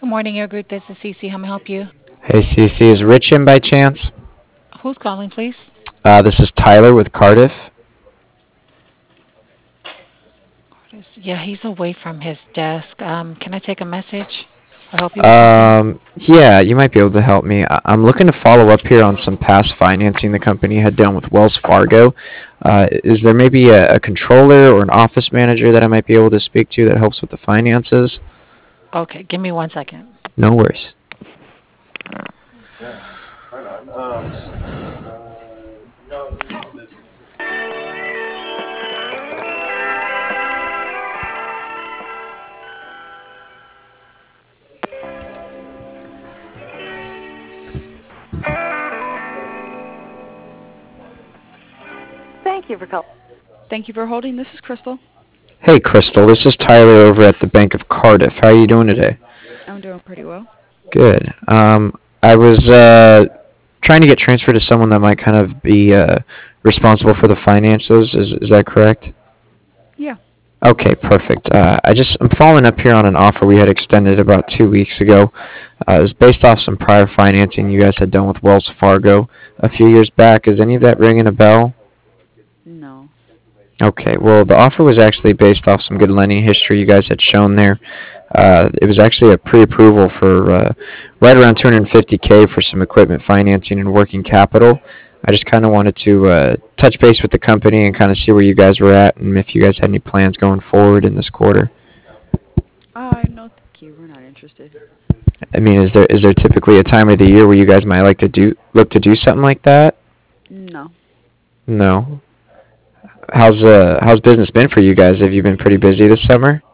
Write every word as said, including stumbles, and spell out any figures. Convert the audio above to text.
Good morning, your group. This is Cece. How may I help you? Hey, Cece, is Rich in by chance? Who's calling, please? Uh, this is Tyler with Cardiff. Curtis. Yeah, he's away from his desk. Um, can I take a message or help you with something? Um, yeah, you might be able to help me. I- I'm looking to follow up here on some past financing the company had done with Wells Fargo. Uh, is there maybe a, a controller or an office manager that I might be able to speak to that helps with the finances? Okay, give me one second. No worries. Thank you for calling. Thank you for holding. This is Crystal. Hey, Crystal, this is Tyler over at the Bank of Cardiff. How are you doing today? I'm doing pretty well. Good. Um, I was uh, trying to get transferred to someone that might kind of be uh, responsible for the finances. Is is that correct? Yeah. Okay, perfect. Uh, I just I'm following up here on an offer we had extended about two weeks ago. Uh, it was based off some prior financing you guys had done with Wells Fargo a few years back. Is any of that ringing a bell? No. Okay, well, the offer was actually based off some good lending history you guys had shown there. Uh, it was actually a pre-approval for uh, right around two hundred fifty k for some equipment financing and working capital. I just kind of wanted to uh, touch base with the company and kind of see where you guys were at and if you guys had any plans going forward in this quarter. Uh, no, thank you. We're not interested. I mean, is there is there typically a time of the year where you guys might like to do look to do something like that? No. No. How's uh how's business been for you guys? Have you been pretty busy this summer?